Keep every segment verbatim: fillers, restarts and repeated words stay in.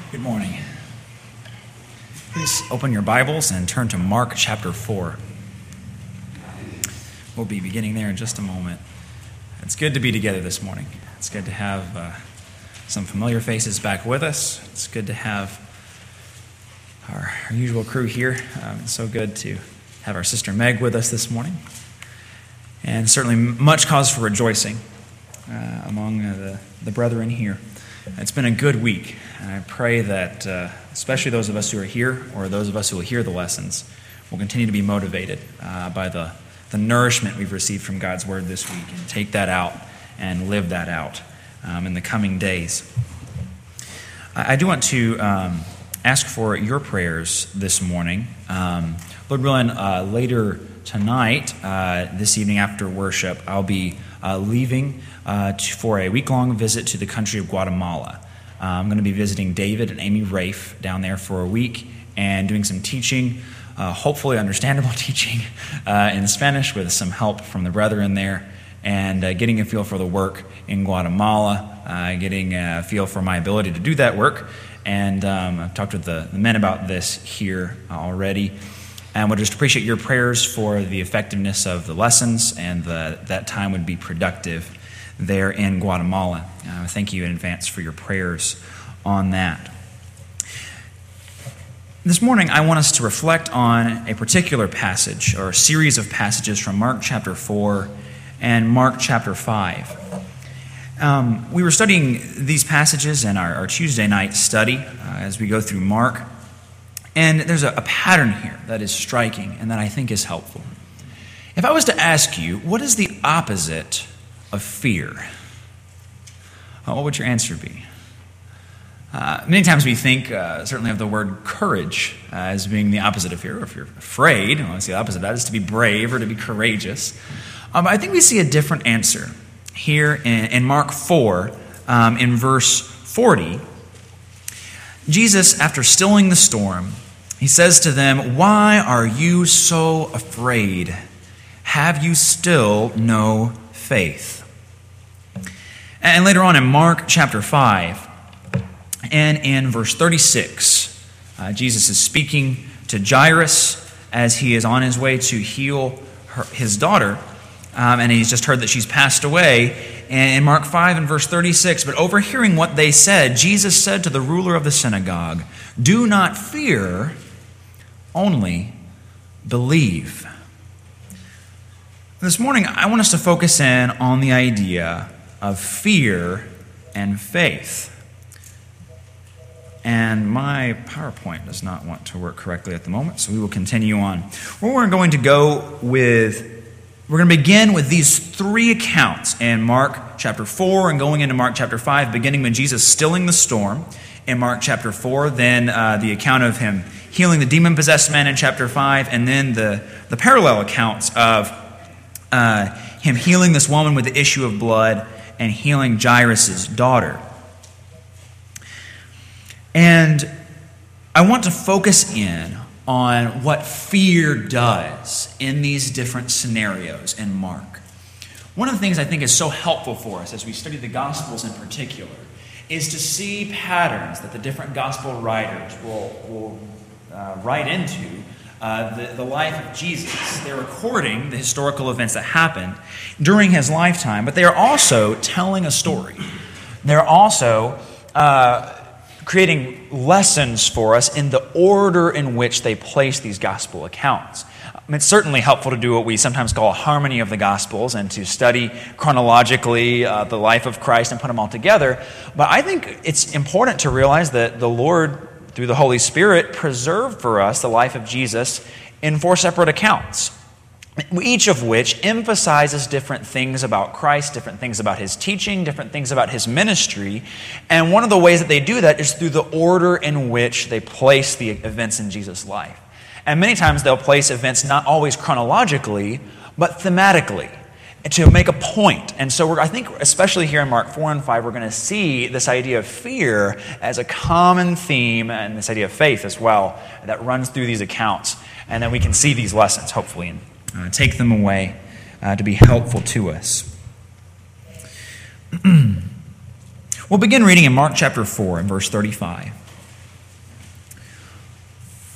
Good morning. Please open your Bibles and turn to Mark chapter four. We'll be beginning there in just a moment. It's good to be together this morning. It's good to have uh, some familiar faces back with us. It's good to have our, our usual crew here. Um, it's so good to have our sister Meg with us this morning. And certainly much cause for rejoicing uh, among uh, the, the brethren here. It's been a good week, and I pray that uh, especially those of us who are here, or those of us who will hear the lessons, will continue to be motivated uh, by the, the nourishment we've received from God's Word this week, and take that out and live that out um, in the coming days. I, I do want to um, ask for your prayers this morning. Um, Lord willing, uh, later tonight, uh, this evening after worship, I'll be uh, leaving uh, to, for a week-long visit to the country of Guatemala. Uh, I'm going to be visiting David and Amy Rafe down there for a week and doing some teaching, uh, hopefully understandable teaching uh, in Spanish with some help from the brethren there, and uh, getting a feel for the work in Guatemala, uh, getting a feel for my ability to do that work. And um, I've talked with the, the men about this here already. And we'll just appreciate your prayers for the effectiveness of the lessons, and the, that time would be productive there in Guatemala. Uh, thank you in advance for your prayers on that. This morning, I want us to reflect on a particular passage, or a series of passages from Mark chapter four and Mark chapter five. Um, we were studying these passages in our, our Tuesday night study uh, as we go through Mark. And there's a, a pattern here that is striking and that I think is helpful. If I was to ask you, what is the opposite of fear? Uh, what would your answer be? Uh, many times we think, uh, certainly of the word courage uh, as being the opposite of fear. Or if you're afraid, well, it's the opposite of that, is to be brave or to be courageous. Um, I think we see a different answer here in, in Mark four, um, in verse forty. Jesus, after stilling the storm, he says to them, "Why are you so afraid? Have you still no faith?" And later on in Mark chapter five, and in verse thirty-six, uh, Jesus is speaking to Jairus as he is on his way to heal her, his daughter, um, and he's just heard that she's passed away. And in Mark five and verse thirty-six, "But overhearing what they said, Jesus said to the ruler of the synagogue, 'Do not fear, only believe.'" This morning, I want us to focus in on the idea of fear and faith. And my PowerPoint does not want to work correctly at the moment, so we will continue on. We're going to go with We're going to begin with these three accounts in Mark chapter four and going into Mark chapter five, beginning with Jesus stilling the storm in Mark chapter four, then uh, the account of him healing the demon-possessed man in chapter five, and then the, the parallel accounts of uh, him healing this woman with the issue of blood and healing Jairus' daughter. And I want to focus in on what fear does in these different scenarios in Mark. One of the things I think is so helpful for us as we study the Gospels in particular is to see patterns that the different Gospel writers will, will uh, write into uh, the, the life of Jesus. They're recording the historical events that happened during his lifetime, but they are also telling a story. They're also Uh, creating lessons for us in the order in which they place these gospel accounts. I mean, it's certainly helpful to do what we sometimes call a harmony of the Gospels and to study chronologically uh, the life of Christ and put them all together. But I think it's important to realize that the Lord, through the Holy Spirit, preserved for us the life of Jesus in four separate accounts, each of which emphasizes different things about Christ, different things about his teaching, different things about his ministry. And one of the ways that they do that is through the order in which they place the events in Jesus' life. And many times they'll place events not always chronologically, but thematically, to make a point. And so we're, I think, especially here in Mark four and five, we're going to see this idea of fear as a common theme, and this idea of faith as well, that runs through these accounts. And then we can see these lessons, hopefully, and Uh, take them away uh, to be helpful to us. We'll begin reading in Mark chapter four and verse thirty-five.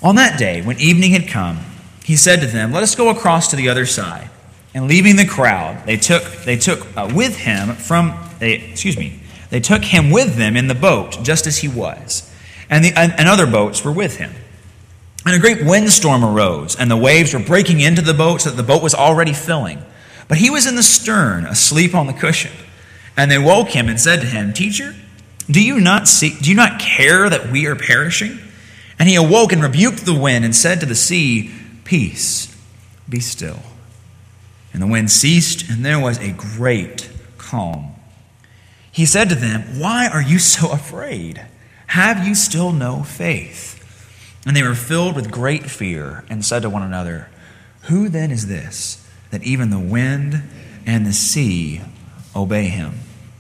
On that day, when evening had come, he said to them, "Let us go across to the other side." And leaving the crowd, they took they took uh, with him from they excuse me they took him with them in the boat, just as he was, and the and, and other boats were with him. And a great windstorm arose, and the waves were breaking into the boat, so that the boat was already filling. But he was in the stern, asleep on the cushion. And they woke him and said to him, "Teacher, do you not see? Do you not care that we are perishing?" And he awoke and rebuked the wind and said to the sea, "Peace, be still." And the wind ceased, and there was a great calm. He said to them, "Why are you so afraid? Have you still no faith?" And they were filled with great fear and said to one another, "Who then is this, that even the wind and the sea obey him?"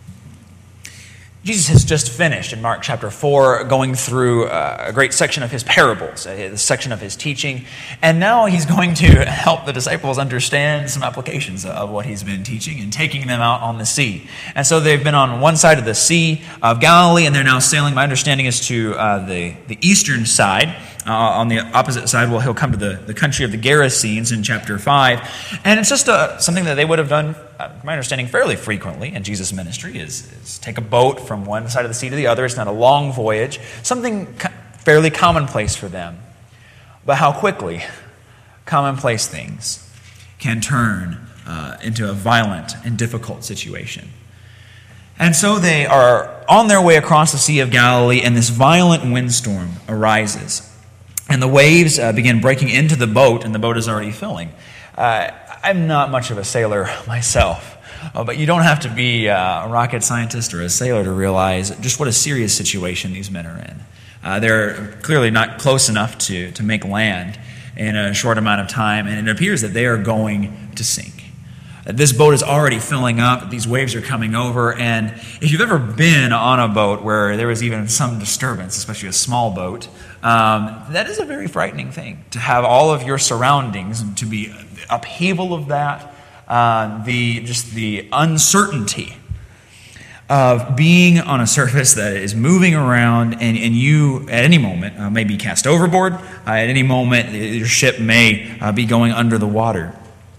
Jesus has just finished in Mark chapter four going through a great section of his parables, a section of his teaching, and now he's going to help the disciples understand some applications of what he's been teaching and taking them out on the sea. And so they've been on one side of the Sea of Galilee, and they're now sailing. My understanding is to uh, the, the eastern side. Uh, on the opposite side, well, he'll come to the, the country of the Gerasenes in chapter five. And it's just uh, something that they would have done, uh, my understanding, fairly frequently in Jesus' ministry, is, is take a boat from one side of the sea to the other. It's not a long voyage, something co- fairly commonplace for them. But how quickly commonplace things can turn uh, into a violent and difficult situation. And so they are on their way across the Sea of Galilee, and this violent windstorm arises. And the waves uh, begin breaking into the boat, and the boat is already filling. Uh, I'm not much of a sailor myself, uh, but you don't have to be uh, a rocket scientist or a sailor to realize just what a serious situation these men are in. Uh, they're clearly not close enough to, to make land in a short amount of time, and it appears that they are going to sink. This boat is already filling up. These waves are coming over. And if you've ever been on a boat where there was even some disturbance, especially a small boat, um, that is a very frightening thing. To have all of your surroundings, and to be upheaval of that, uh, the just the uncertainty of being on a surface that is moving around, and, and you at any moment uh, may be cast overboard. Uh, at any moment, your ship may uh, be going under the water.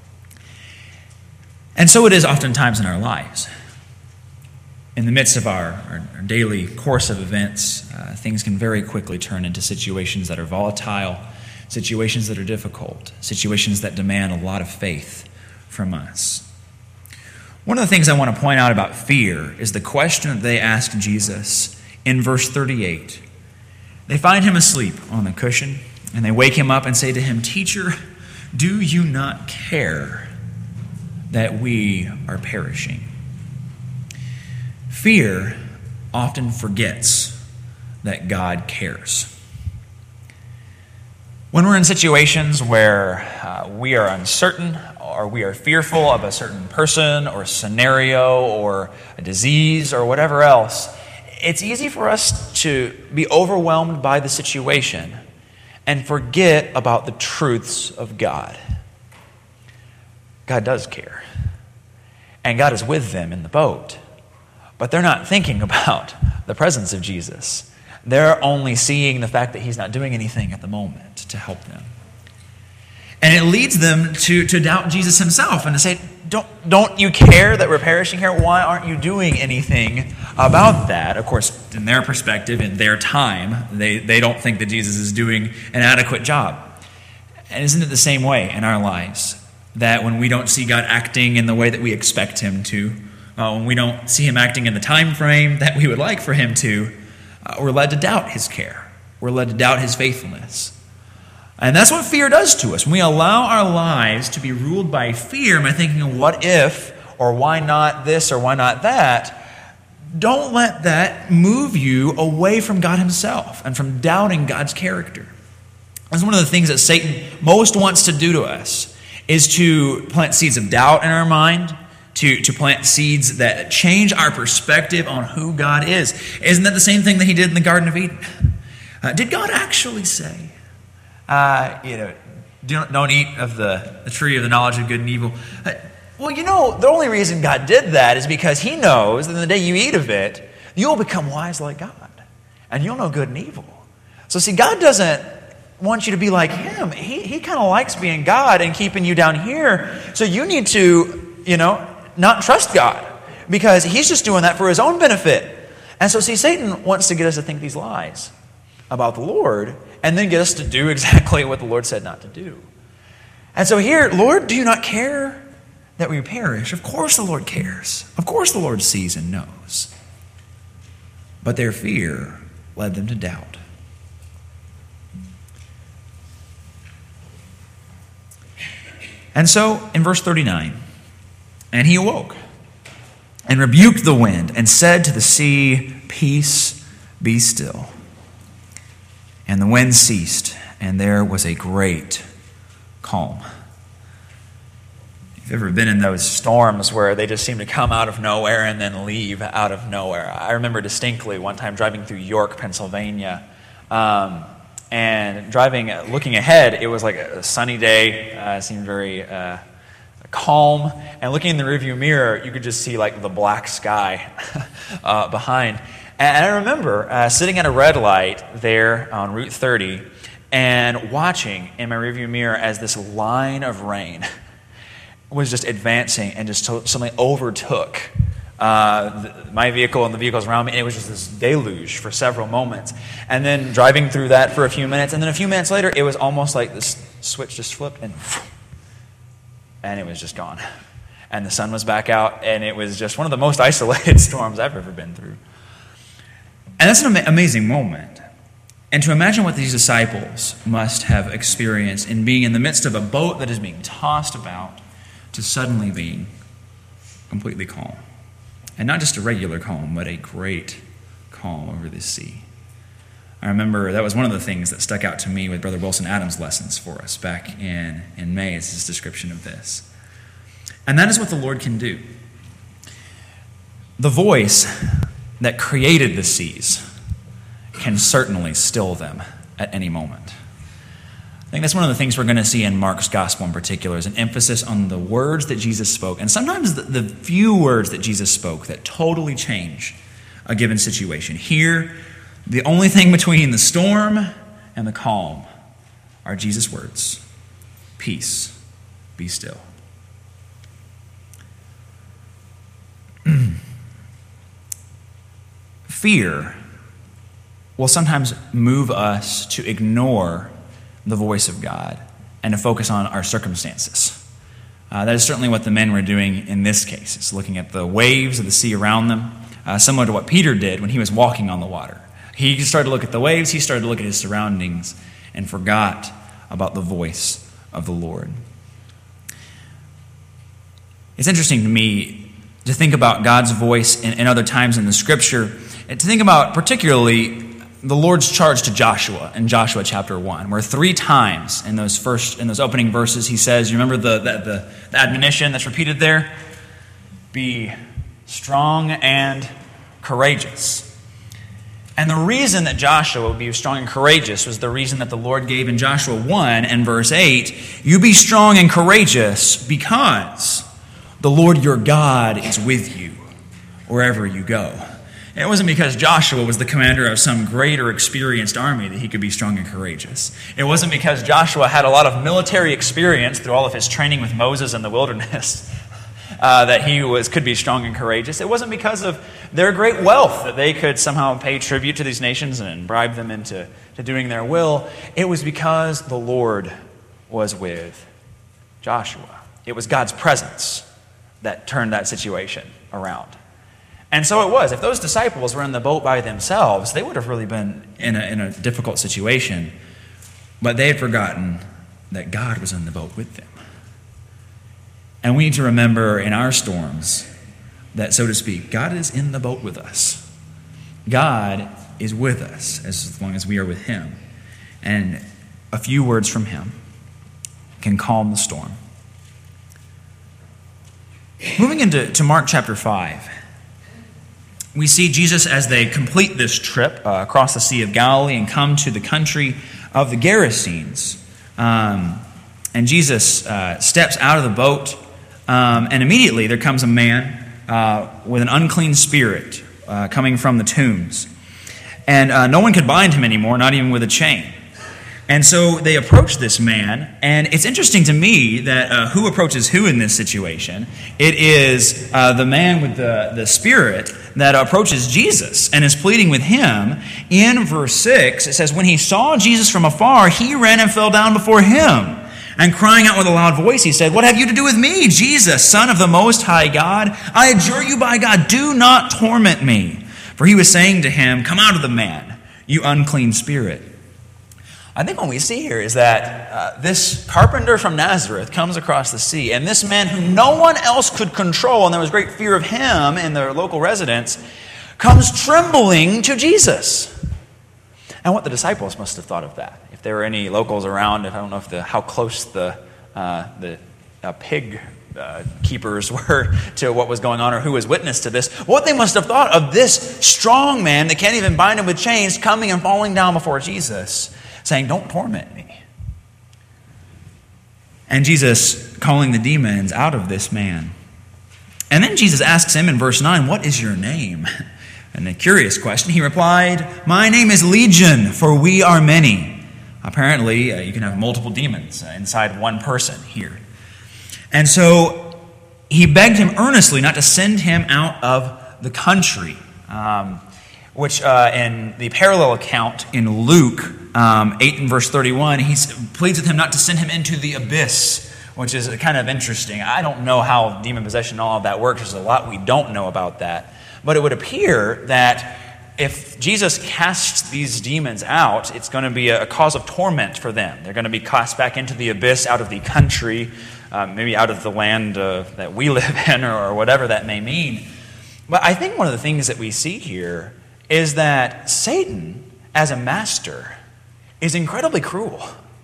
And so it is oftentimes in our lives. In the midst of our, our, our daily course of events, uh, things can very quickly turn into situations that are volatile, situations that are difficult, situations that demand a lot of faith from us. One of the things I want to point out about fear is the question that they ask Jesus in verse thirty-eight. They find him asleep on the cushion, and they wake him up and say to him, "Teacher, do you not care that we are perishing?" Fear often forgets that God cares. When we're in situations where uh, we are uncertain or we are fearful of a certain person or scenario or a disease or whatever else, it's easy for us to be overwhelmed by the situation and forget about the truths of God. God does care. And God is with them in the boat. But they're not thinking about the presence of Jesus. They're only seeing the fact that he's not doing anything at the moment to help them. And it leads them to, to doubt Jesus himself and to say, don't, don't you care that we're perishing here? Why aren't you doing anything about that? Of course, in their perspective, in their time, they, they don't think that Jesus is doing an adequate job. And isn't it the same way in our lives? That when we don't see God acting in the way that we expect him to, uh, when we don't see him acting in the time frame that we would like for him to, uh, we're led to doubt his care. We're led to doubt his faithfulness. And that's what fear does to us. When we allow our lives to be ruled by fear, by thinking, what if, or why not this, or why not that, don't let that move you away from God himself and from doubting God's character. That's one of the things that Satan most wants to do to us, is to plant seeds of doubt in our mind, to, to plant seeds that change our perspective on who God is. Isn't that the same thing that he did in the Garden of Eden? Uh, did God actually say, uh, you know, don't, don't eat of the, the tree of the knowledge of good and evil? Uh, well, you know, the only reason God did that is because he knows that the day you eat of it, you'll become wise like God, and you'll know good and evil. So see, God doesn't wants you to be like him. He, he kind of likes being God and keeping you down here. So you need to, you know, not trust God because he's just doing that for his own benefit. And so, see, Satan wants to get us to think these lies about the Lord and then get us to do exactly what the Lord said not to do. And so here, Lord, do you not care that we perish? Of course the Lord cares. Of course the Lord sees and knows. But their fear led them to doubt. And so, in verse thirty-nine, and he awoke and rebuked the wind and said to the sea, "Peace, be still." And the wind ceased, and there was a great calm. If you've ever been in those storms where they just seem to come out of nowhere and then leave out of nowhere. I remember distinctly one time driving through York, Pennsylvania, um, and driving, looking ahead, it was like a sunny day. Uh, it seemed very uh, calm. And looking in the rearview mirror, you could just see like the black sky uh, behind. And I remember uh, sitting at a red light there on Route thirty and watching in my rearview mirror as this line of rain was just advancing and just to- suddenly overtook uh, the, my vehicle and the vehicles around me. And it was just this deluge for several moments. And then driving through that for a few minutes. And then a few minutes later, it was almost like this switch just flipped and and it was just gone. And the sun was back out. And it was just one of the most isolated storms I've ever been through. And that's an amazing moment. And to imagine what these disciples must have experienced in being in the midst of a boat that is being tossed about to suddenly being completely calm. And not just a regular calm, but a great calm over the sea. I remember that was one of the things that stuck out to me with Brother Wilson Adams' lessons for us back in, in May, is his description of this. And that is what the Lord can do. The voice that created the seas can certainly still them at any moment. I think that's one of the things we're going to see in Mark's gospel in particular, is an emphasis on the words that Jesus spoke, and sometimes the, the few words that Jesus spoke that totally change a given situation. Here, the only thing between the storm and the calm are Jesus' words. Peace, be still. Fear will sometimes move us to ignore the voice of God and to focus on our circumstances. Uh, that is certainly what the men were doing in this case. It's looking at the waves of the sea around them, uh, similar to what Peter did when he was walking on the water. He started to look at the waves, he started to look at his surroundings, and forgot about the voice of the Lord. It's interesting to me to think about God's voice in, in other times in the Scripture, and to think about particularly the Lord's charge to Joshua in Joshua chapter one, where three times in those first in those opening verses he says, you remember the, the, the, the admonition that's repeated there? Be strong and courageous. And the reason that Joshua would be strong and courageous was the reason that the Lord gave in Joshua one and verse eight. You be strong and courageous because the Lord your God is with you wherever you go. And it wasn't because Joshua was the commander of some great or experienced army that he could be strong and courageous. It wasn't because Joshua had a lot of military experience through all of his training with Moses in the wilderness uh, that he was could be strong and courageous. It wasn't because of their great wealth that they could somehow pay tribute to these nations and bribe them into to doing their will. It was because the Lord was with Joshua. It was God's presence that turned that situation around. And so it was. If those disciples were in the boat by themselves, they would have really been in a, in a difficult situation. But they had forgotten that God was in the boat with them. And we need to remember in our storms that, so to speak, God is in the boat with us. God is with us as long as we are with Him. And a few words from Him can calm the storm. Moving into to Mark chapter five. We see Jesus as they complete this trip uh, across the Sea of Galilee and come to the country of the Gerasenes. Um, and Jesus uh, steps out of the boat, um, and immediately there comes a man uh, with an unclean spirit uh, coming from the tombs. And uh, no one could bind him anymore, not even with a chain. And so they approach this man, and it's interesting to me that uh, who approaches who in this situation. It is uh, the man with the, the spirit that approaches Jesus and is pleading with him. In verse six, it says, when he saw Jesus from afar, he ran and fell down before him. And crying out with a loud voice, he said, what have you to do with me, Jesus, Son of the Most High God? I adjure you by God, do not torment me. For he was saying to him, come out of the man, you unclean spirit. I think what we see here is that uh, this carpenter from Nazareth comes across the sea, and this man who no one else could control, and there was great fear of him in their local residents, comes trembling to Jesus. And what the disciples must have thought of that. If there were any locals around, if I don't know if the how close the uh, the uh, pig uh, keepers were to what was going on, or who was witness to this, what they must have thought of this strong man that can't even bind him with chains, coming and falling down before Jesus, saying, don't torment me. And Jesus calling the demons out of this man. And then Jesus asks him in verse nine, what is your name? And a curious question. He replied, my name is Legion, for we are many. Apparently, uh, you can have multiple demons uh, inside one person here. And so he begged him earnestly not to send him out of the country. Um, which uh, in the parallel account in Luke um, eight and verse thirty-one, he pleads with him not to send him into the abyss, which is kind of interesting. I don't know how demon possession and all of that works. There's a lot we don't know about that. But it would appear that if Jesus casts these demons out, it's going to be a cause of torment for them. They're going to be cast back into the abyss, out of the country, uh, maybe out of the land uh, that we live in, or, or whatever that may mean. But I think one of the things that we see here is that Satan, as a master, is incredibly cruel.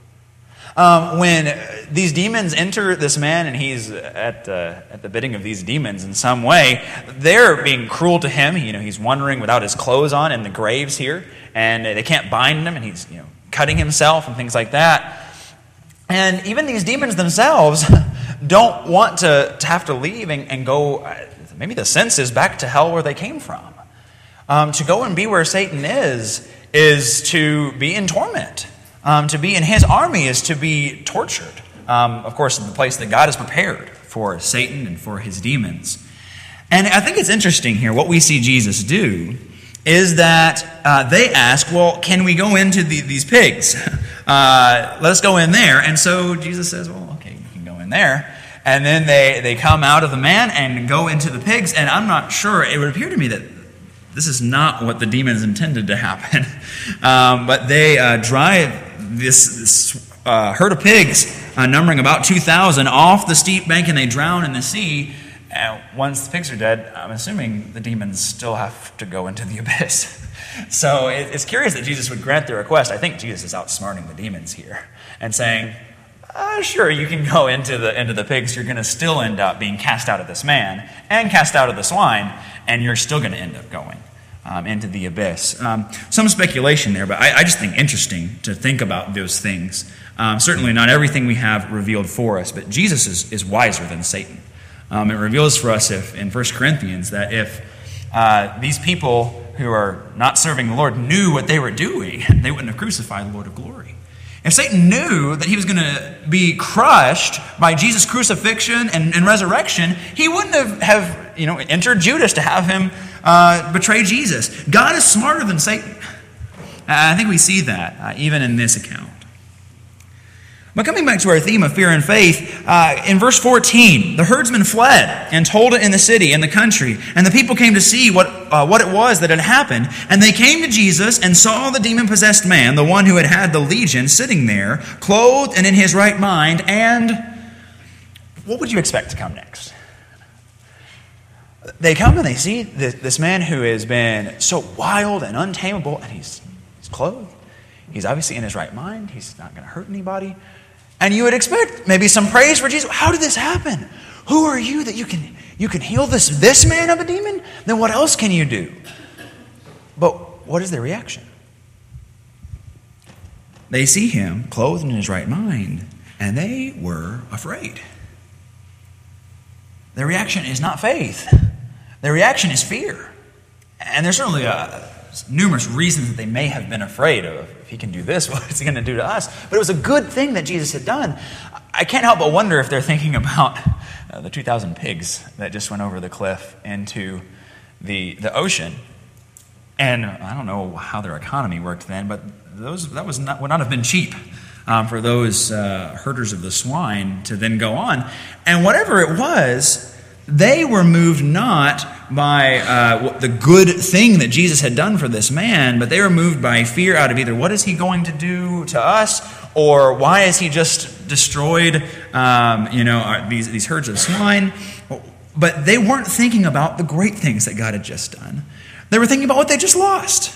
Um, when these demons enter this man and he's at uh, at the bidding of these demons in some way, they're being cruel to him. You know, he's wandering without his clothes on in the graves here, and they can't bind him, and he's you know cutting himself and things like that. And even these demons themselves don't want to, to have to leave and, and go, maybe the sense is back to hell where they came from. Um, to go and be where Satan is, is to be in torment. Um, to be in his army is to be tortured. Um, of course, in the place that God has prepared for Satan and for his demons. And I think it's interesting here, what we see Jesus do is that uh, they ask, well, can we go into the, these pigs? Uh, let us go in there. And so Jesus says, well, okay, you can go in there. And then they, they come out of the man and go into the pigs. And I'm not sure, it would appear to me that this is not what the demons intended to happen. Um, but they uh, drive this, this uh, herd of pigs, uh, numbering about two thousand, off the steep bank, and they drown in the sea. And once the pigs are dead, I'm assuming the demons still have to go into the abyss. So it, it's curious that Jesus would grant their request. I think Jesus is outsmarting the demons here and saying, Uh, sure, you can go into the into the pigs. You're going to still end up being cast out of this man and cast out of the swine, and you're still going to end up going um, into the abyss. Um, some speculation there, but I, I just think interesting to think about those things. Um, certainly not everything we have revealed for us, but Jesus is, is wiser than Satan. Um, it reveals for us if, in First Corinthians that if uh, these people who are not serving the Lord knew what they were doing, they wouldn't have crucified the Lord of glory. If Satan knew that he was going to be crushed by Jesus' crucifixion and, and resurrection, he wouldn't have, have you know, entered Judas to have him uh, betray Jesus. God is smarter than Satan. I think we see that uh, even in this account. But coming back to our theme of fear and faith, uh, in verse fourteen, the herdsmen fled and told it in the city, in the country, and the people came to see what, uh, what it was that had happened. And they came to Jesus and saw the demon-possessed man, the one who had had the legion, sitting there, clothed and in his right mind. And what would you expect to come next? They come and they see this, this man who has been so wild and untamable, and he's, he's clothed. He's obviously in his right mind. He's not going to hurt anybody. And you would expect maybe some praise for Jesus. How did this happen? Who are you that you can you can heal this, this man of a demon? Then what else can you do? But what is their reaction? They see him clothed in his right mind, and they were afraid. Their reaction is not faith. Their reaction is fear. And there's certainly a, numerous reasons that they may have been afraid of. If he can do this, what is he going to do to us? But it was a good thing that Jesus had done. I can't help but wonder if they're thinking about uh, the two thousand pigs that just went over the cliff into the, the ocean. And I don't know how their economy worked then, but those that was not, would not have been cheap um, for those uh, herders of the swine to then go on. And whatever it was, they were moved not by uh, the good thing that Jesus had done for this man, but they were moved by fear out of either what is he going to do to us, or why is he just destroyed um, you know, these, these herds of swine. But they weren't thinking about the great things that God had just done. They were thinking about what they just lost.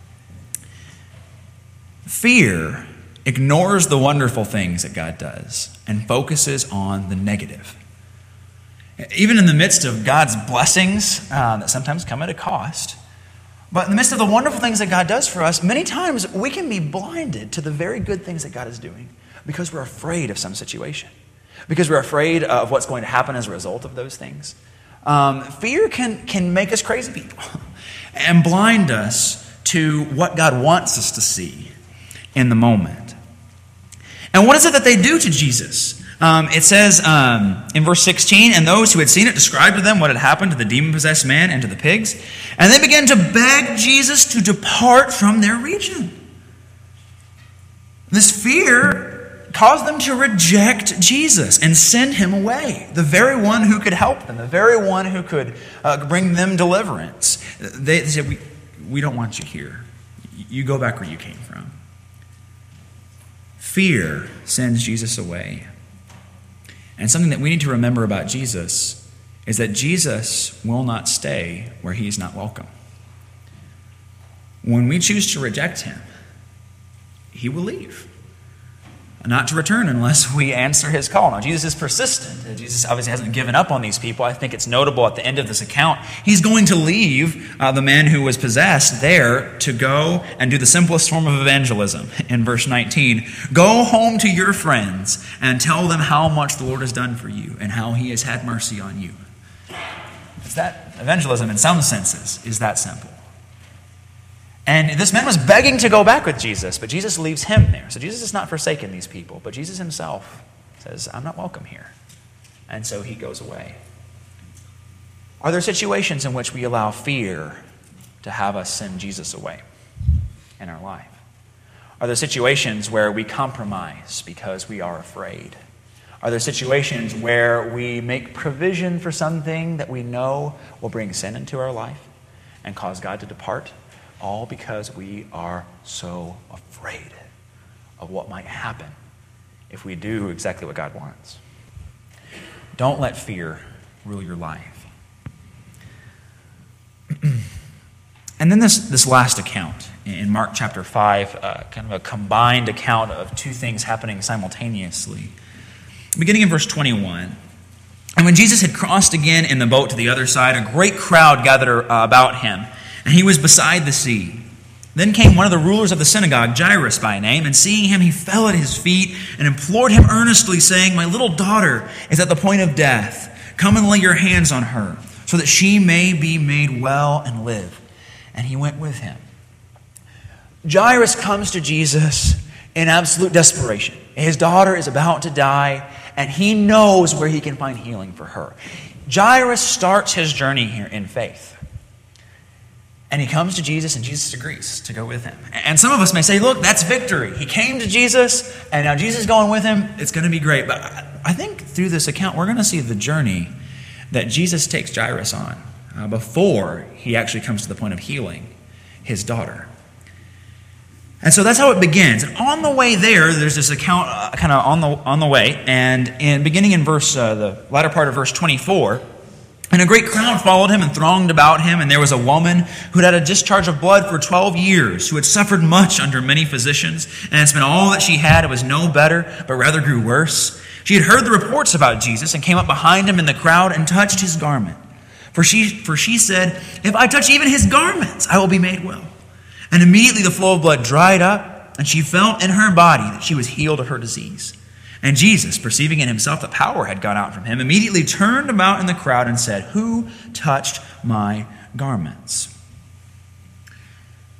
Fear ignores the wonderful things that God does and focuses on the negative. Even in the midst of God's blessings uh, that sometimes come at a cost, but in the midst of the wonderful things that God does for us, many times we can be blinded to the very good things that God is doing because we're afraid of some situation, because we're afraid of what's going to happen as a result of those things. Um, fear can, can make us crazy people and blind us to what God wants us to see in the moment. And what is it that they do to Jesus? Um, it says um, in verse sixteen, and those who had seen it described to them what had happened to the demon-possessed man and to the pigs. And they began to beg Jesus to depart from their region. This fear caused them to reject Jesus and send him away, the very one who could help them, the very one who could uh, bring them deliverance. They, they said, we, we don't want you here. You go back where you came from. Fear sends Jesus away. And something that we need to remember about Jesus is that Jesus will not stay where he's not welcome. When we choose to reject him, he will leave. Not to return unless we answer his call. Now, Jesus is persistent. Jesus obviously hasn't given up on these people. I think it's notable at the end of this account, he's going to leave uh, the man who was possessed there to go and do the simplest form of evangelism in verse nineteen. Go home to your friends and tell them how much the Lord has done for you and how he has had mercy on you. It's that evangelism, in some senses, is that simple. And this man was begging to go back with Jesus, but Jesus leaves him there. So Jesus has not forsaken these people, but Jesus himself says, I'm not welcome here. And so he goes away. Are there situations in which we allow fear to have us send Jesus away in our life? Are there situations where we compromise because we are afraid? Are there situations where we make provision for something that we know will bring sin into our life and cause God to depart? All because we are so afraid of what might happen if we do exactly what God wants. Don't let fear rule your life. And then this, this last account in Mark chapter five, uh, kind of a combined account of two things happening simultaneously. Beginning in verse twenty-one. And when Jesus had crossed again in the boat to the other side, a great crowd gathered about him, and he was beside the sea. Then came one of the rulers of the synagogue, Jairus by name, and seeing him, he fell at his feet and implored him earnestly, saying, My little daughter is at the point of death. Come and lay your hands on her, so that she may be made well and live. And he went with him. Jairus comes to Jesus in absolute desperation. His daughter is about to die, and he knows where he can find healing for her. Jairus starts his journey here in faith. And he comes to Jesus, and Jesus agrees to go with him. And some of us may say, look, that's victory. He came to Jesus, and now Jesus is going with him. It's going to be great. But I think through this account, we're going to see the journey that Jesus takes Jairus on uh, before he actually comes to the point of healing his daughter. And so that's how it begins. And on the way there, there's this account uh, kind of on the on the way. And in beginning in verse uh, the latter part of verse twenty-four, and a great crowd followed him and thronged about him. And there was a woman who had had a discharge of blood for twelve years, who had suffered much under many physicians, and had spent all that she had. It was no better, but rather grew worse. She had heard the reports about Jesus and came up behind him in the crowd and touched his garment. For she, for she said, if I touch even his garments, I will be made well. And immediately the flow of blood dried up, and she felt in her body that she was healed of her disease. And Jesus, perceiving in himself that power had gone out from him, immediately turned about in the crowd and said, who touched my garments?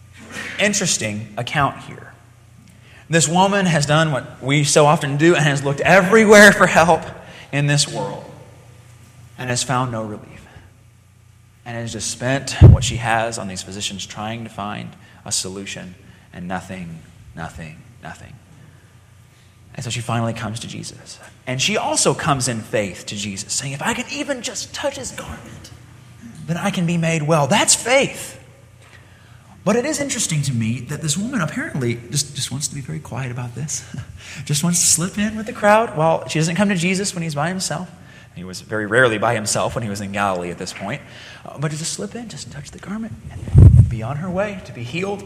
interesting account here. This woman has done what we so often do and has looked everywhere for help in this world and has found no relief. And has just spent what she has on these physicians trying to find a solution, and nothing, nothing, nothing. And so she finally comes to Jesus. And she also comes in faith to Jesus, saying, if I can even just touch his garment, then I can be made well. That's faith. But it is interesting to me that this woman apparently just, just wants to be very quiet about this. Just wants to slip in with the crowd. Well, she doesn't come to Jesus when he's by himself. He was very rarely by himself when he was in Galilee at this point. Uh, but to just slip in, just touch the garment, and be on her way to be healed.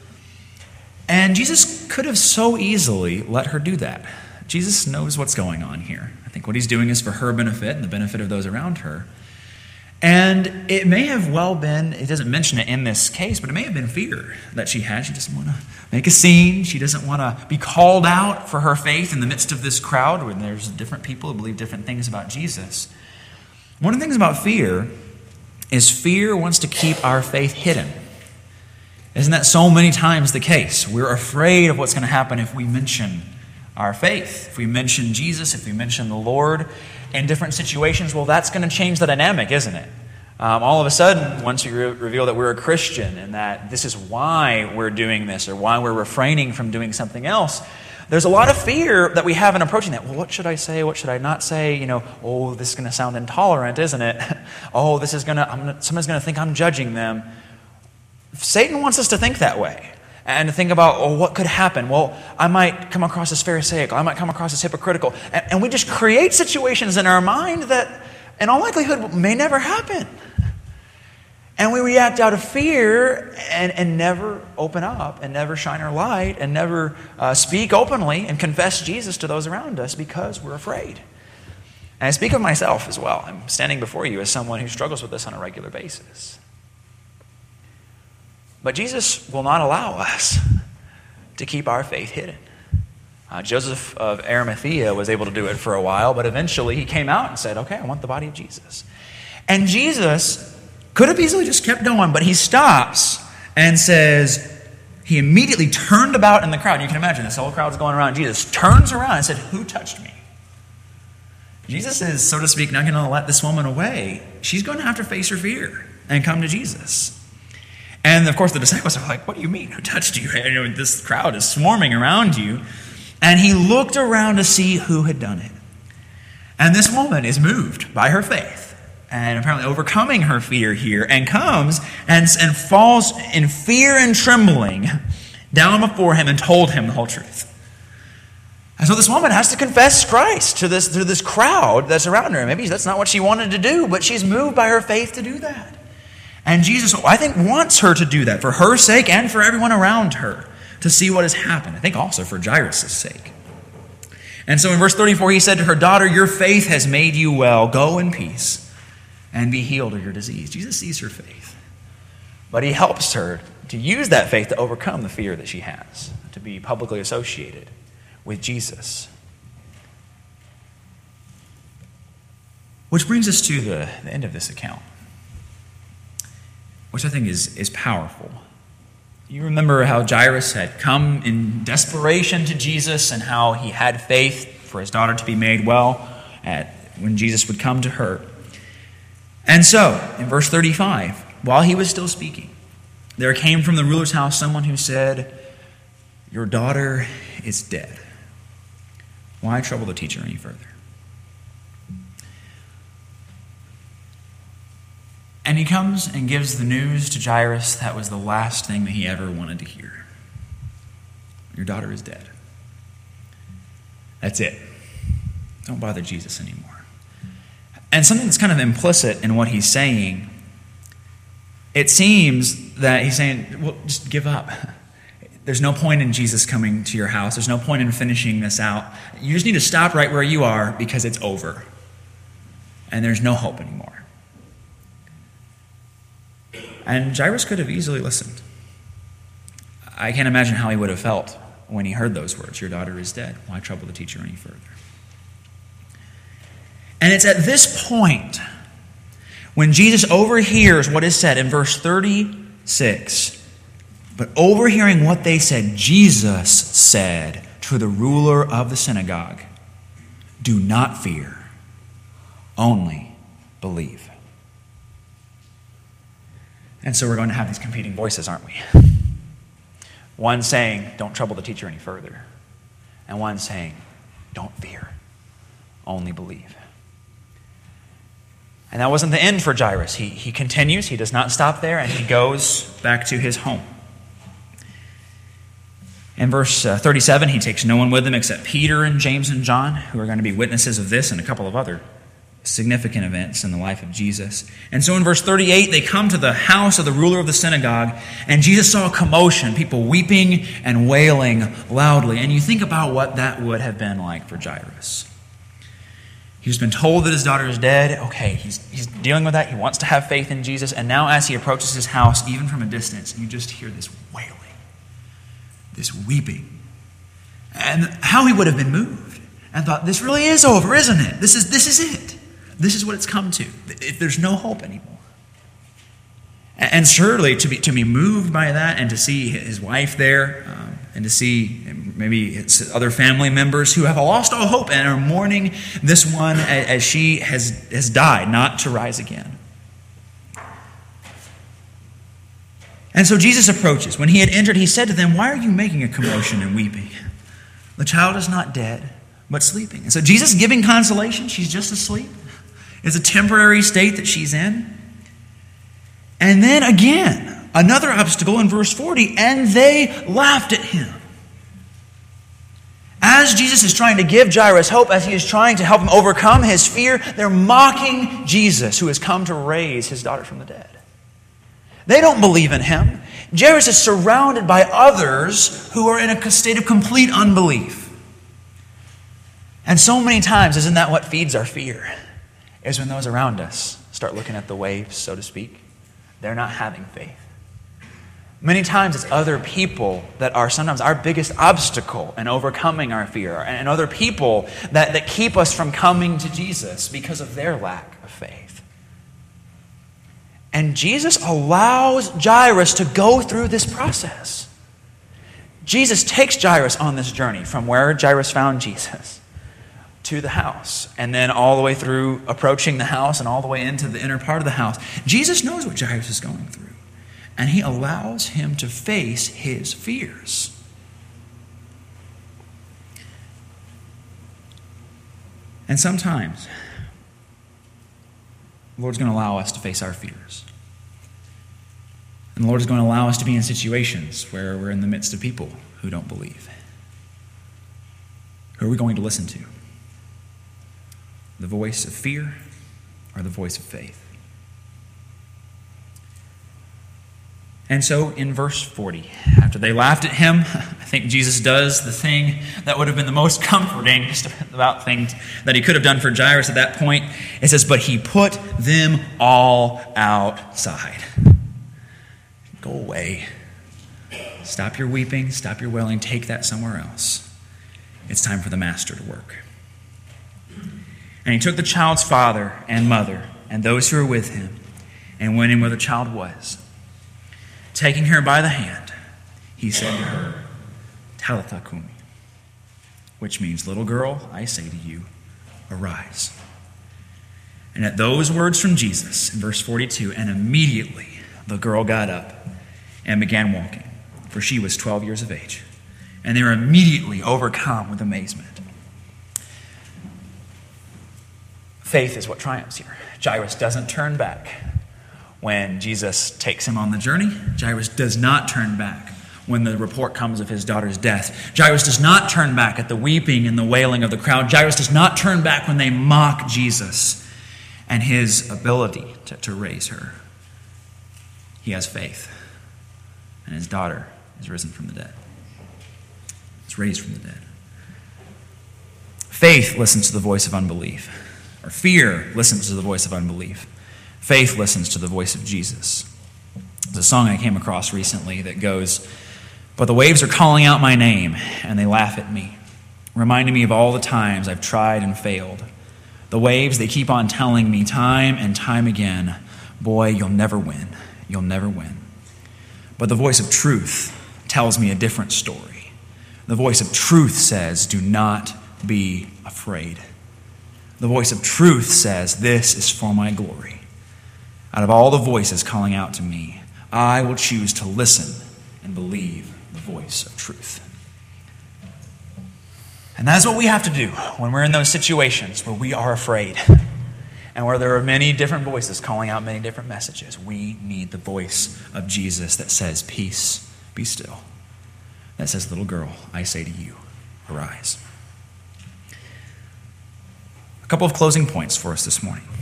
And Jesus could have so easily let her do that. Jesus knows what's going on here. I think what he's doing is for her benefit and the benefit of those around her. And it may have well been, it doesn't mention it in this case, but it may have been fear that she had. She doesn't want to make a scene. She doesn't want to be called out for her faith in the midst of this crowd where there's different people who believe different things about Jesus. One of the things about fear is fear wants to keep our faith hidden. Isn't that so many times the case? We're afraid of what's going to happen if we mention our faith. If we mention Jesus, if we mention the Lord in different situations, well, that's going to change the dynamic, isn't it? Um, all of a sudden, once we re- reveal that we're a Christian and that this is why we're doing this or why we're refraining from doing something else, there's a lot of fear that we have in approaching that. Well, what should I say? What should I not say? You know, oh, this is going to sound intolerant, isn't it? oh, this is going to, I'm gonna, someone's going to think I'm judging them. Satan wants us to think that way and to think about, oh, what could happen? Well, I might come across as Pharisaical. I might come across as hypocritical. And, and we just create situations in our mind that, in all likelihood, may never happen. And we react out of fear and, and never open up and never shine our light and never uh, speak openly and confess Jesus to those around us because we're afraid. And I speak of myself as well. I'm standing before you as someone who struggles with this on a regular basis. But Jesus will not allow us to keep our faith hidden. Uh, Joseph of Arimathea was able to do it for a while, but eventually he came out and said, okay, I want the body of Jesus. And Jesus could have easily just kept going, but he stops and says, he immediately turned about in the crowd. You can imagine this whole crowd's going around. Jesus turns around and said, who touched me? Jesus is, so to speak, not going to let this woman away. She's going to have to face her fear and come to Jesus. And of course, the disciples are like, what do you mean? Who touched you? You know, this crowd is swarming around you. And he looked around to see who had done it. And this woman is moved by her faith and apparently overcoming her fear here and comes and, and falls in fear and trembling down before him and told him the whole truth. And so this woman has to confess Christ to this, to this crowd that's around her. Maybe that's not what she wanted to do, but she's moved by her faith to do that. And Jesus, I think, wants her to do that for her sake and for everyone around her to see what has happened. I think also for Jairus' sake. And so in verse thirty-four, he said to her, daughter, your faith has made you well. Go in peace and be healed of your disease. Jesus sees her faith. But he helps her to use that faith to overcome the fear that she has, to be publicly associated with Jesus. Which brings us to the, the end of this account, which I think is, is powerful. You remember how Jairus had come in desperation to Jesus and how he had faith for his daughter to be made well at, when Jesus would come to her. And so, in verse thirty-five, while he was still speaking, there came from the ruler's house someone who said, your daughter is dead. Why trouble the teacher any further? And he comes and gives the news to Jairus that was the last thing that he ever wanted to hear. Your daughter is dead. That's it. Don't bother Jesus anymore. And something that's kind of implicit in what he's saying, it seems that he's saying, well, just give up. There's no point in Jesus coming to your house. There's no point in finishing this out. You just need to stop right where you are because it's over. And there's no hope anymore. And Jairus could have easily listened. I can't imagine how he would have felt when he heard those words. Your daughter is dead. Why trouble the teacher any further? And it's at this point when Jesus overhears what is said in verse thirty-six But overhearing what they said, Jesus said to the ruler of the synagogue, "Do not fear, only believe." And so we're going to have these competing voices, aren't we? One saying, "Don't trouble the teacher any further." And one saying, "Don't fear, only believe." And that wasn't the end for Jairus. He, he continues, he does not stop there, and he goes back to his home. In verse uh, thirty-seven, he takes no one with him except Peter and James and John, who are going to be witnesses of this and a couple of other significant events in the life of Jesus. And so in verse thirty-eight, they come to the house of the ruler of the synagogue, and Jesus saw a commotion, people weeping and wailing loudly. And you think about what that would have been like for Jairus. He's been told that his daughter is dead. Okay, he's, he's dealing with that. He wants to have faith in Jesus. And now as he approaches his house, even from a distance, you just hear this wailing, this weeping. And how he would have been moved and thought, this really is over, isn't it? This is, this is it. This is what it's come to. If there's no hope anymore. And surely to be to be moved by that and to see his wife there um, and to see maybe his other family members who have lost all hope and are mourning this one as she has, has died, not to rise again. And so Jesus approaches. When he had entered, he said to them, "Why are you making a commotion and weeping? The child is not dead, but sleeping." And so Jesus is giving consolation. She's just asleep. It's a temporary state that she's in. And then again, another obstacle in verse forty, and they laughed at him. As Jesus is trying to give Jairus hope, as he is trying to help him overcome his fear, they're mocking Jesus, who has come to raise his daughter from the dead. They don't believe in him. Jairus is surrounded by others who are in a state of complete unbelief. And so many times, isn't that what feeds our fear? Is when those around us start looking at the waves, so to speak. They're not having faith. Many times it's other people that are sometimes our biggest obstacle in overcoming our fear, and other people that, that keep us from coming to Jesus because of their lack of faith. And Jesus allows Jairus to go through this process. Jesus takes Jairus on this journey from where Jairus found Jesus to the house, and then all the way through approaching the house and all the way into the inner part of the house. Jesus knows what Jairus is going through, and he allows him to face his fears. And sometimes the Lord's going to allow us to face our fears. And the Lord is going to allow us to be in situations where we're in the midst of people who don't believe. Who are we going to listen to? The voice of fear or the voice of faith? And so in verse forty, after they laughed at him, I think Jesus does the thing that would have been the most comforting just about things that he could have done for Jairus at that point. It says, "But he put them all outside." Go away. Stop your weeping, stop your wailing, take that somewhere else. It's time for the master to work. And he took the child's father and mother and those who were with him and went in where the child was. Taking her by the hand, he said to her, "Talitha cumi," which means, "Little girl, I say to you, arise." And at those words from Jesus, in verse forty-two, and immediately the girl got up and began walking, for she was twelve years of age. And they were immediately overcome with amazement. Faith is what triumphs here. Jairus doesn't turn back when Jesus takes him on the journey. Jairus does not turn back when the report comes of his daughter's death. Jairus does not turn back at the weeping and the wailing of the crowd. Jairus does not turn back when they mock Jesus and his ability to, to raise her. He has faith, and his daughter is risen from the dead. Is raised from the dead. Faith listens to the voice of unbelief. Or fear listens to the voice of unbelief. Faith listens to the voice of Jesus. There's a song I came across recently that goes, "But the waves are calling out my name, and they laugh at me, reminding me of all the times I've tried and failed. The waves, they keep on telling me time and time again, boy, you'll never win. You'll never win. But the voice of truth tells me a different story. The voice of truth says, do not be afraid. The voice of truth says, this is for my glory. Out of all the voices calling out to me, I will choose to listen and believe the voice of truth. And that's what we have to do when we're in those situations where we are afraid and where there are many different voices calling out many different messages. We need the voice of Jesus that says, peace, be still. That says, little girl, I say to you, arise. A couple of closing points for us this morning.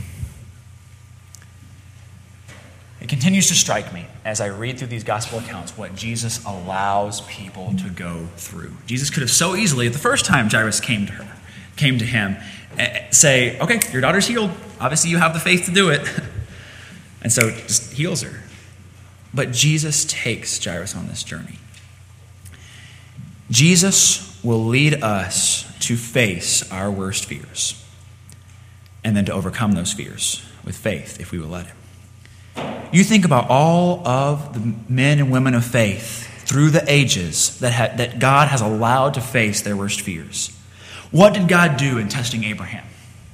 It continues to strike me as I read through these gospel accounts what Jesus allows people to go through. Jesus could have so easily, the first time Jairus came to her, came to him, say, okay, your daughter's healed. Obviously you have the faith to do it. And so just heals her. But Jesus takes Jairus on this journey. Jesus will lead us to face our worst fears and then to overcome those fears with faith if we will let him. You think about all of the men and women of faith through the ages that, ha- that God has allowed to face their worst fears. What did God do in testing Abraham?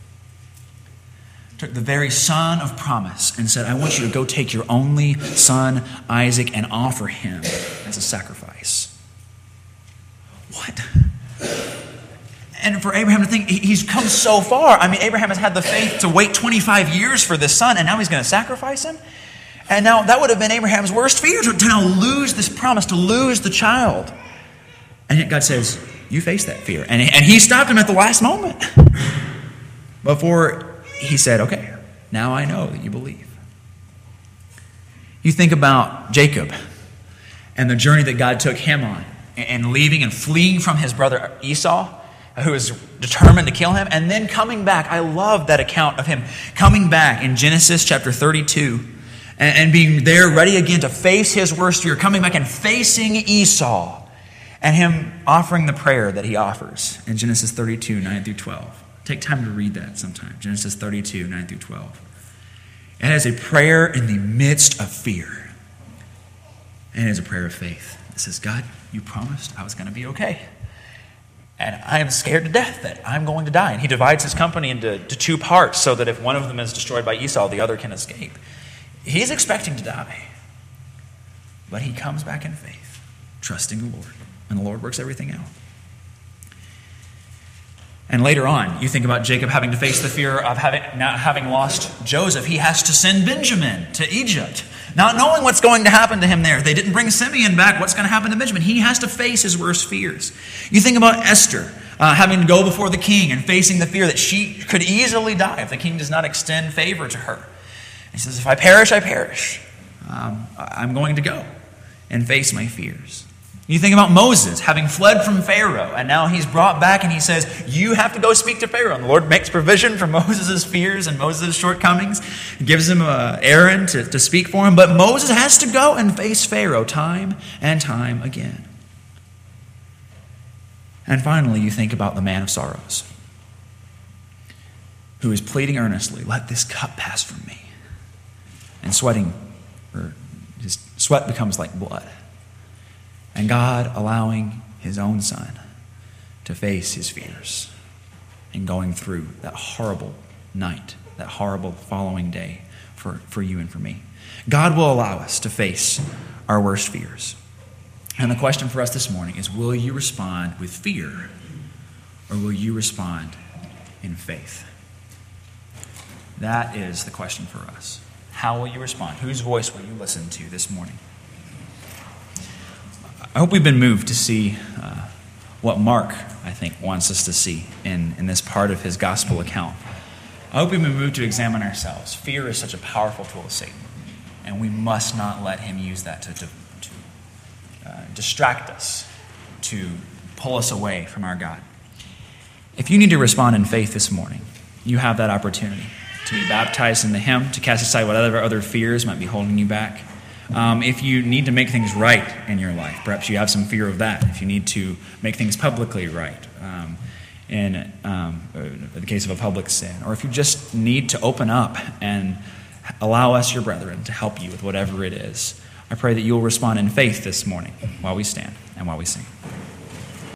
Took the very son of promise and said, I want you to go take your only son, Isaac, and offer him as a sacrifice. What? And for Abraham to think, he's come so far. I mean, Abraham has had the faith to wait twenty-five years for this son, and now he's going to sacrifice him? And now that would have been Abraham's worst fear, to, to now lose this promise, to lose the child. And yet God says, you face that fear. And, and he stopped him at the last moment. Before he said, okay, now I know that you believe. You think about Jacob and the journey that God took him on, and leaving and fleeing from his brother Esau, who was determined to kill him, and then coming back. I love that account of him coming back in Genesis chapter thirty-two and, and being there ready again to face his worst fear, coming back and facing Esau, and him offering the prayer that he offers in Genesis thirty-two, nine through twelve. Take time to read that sometime. Genesis thirty-two, nine through twelve. It is a prayer in the midst of fear. And it is a prayer of faith. It says, God, you promised I was going to be okay. And I am scared to death that I'm going to die. And he divides his company into to two parts so that if one of them is destroyed by Esau, the other can escape. He's expecting to die. But he comes back in faith, trusting the Lord. And the Lord works everything out. And later on, you think about Jacob having to face the fear of having not having lost Joseph. He has to send Benjamin to Egypt, not knowing what's going to happen to him there. They didn't bring Simeon back. What's going to happen to Benjamin? He has to face his worst fears. You think about Esther uh, having to go before the king and facing the fear that she could easily die if the king does not extend favor to her. He says, if I perish, I perish. Um, I'm going to go and face my fears. You think about Moses having fled from Pharaoh, and now he's brought back and he says, you have to go speak to Pharaoh. And the Lord makes provision for Moses' fears and Moses' shortcomings. He gives him uh, Aaron to, to speak for him. But Moses has to go and face Pharaoh time and time again. And finally, you think about the man of sorrows, who is pleading earnestly, let this cup pass from me. And sweating, or his sweat becomes like blood. And God allowing his own son to face his fears and going through that horrible night, that horrible following day for, for you and for me. God will allow us to face our worst fears. And the question for us this morning is, will you respond with fear or will you respond in faith? That is the question for us. How will you respond? Whose voice will you listen to this morning? I hope we've been moved to see uh, what Mark, I think, wants us to see in, in this part of his gospel account. I hope we've been moved to examine ourselves. Fear is such a powerful tool of Satan, and we must not let him use that to, to, to uh, distract us, to pull us away from our God. If you need to respond in faith this morning, you have that opportunity to be baptized into him, to cast aside whatever other fears might be holding you back. Um, if you need to make things right in your life, perhaps you have some fear of that. If you need to make things publicly right, um, in um, the case of a public sin, or if you just need to open up and allow us, your brethren, to help you with whatever it is, I pray that you'll respond in faith this morning while we stand and while we sing.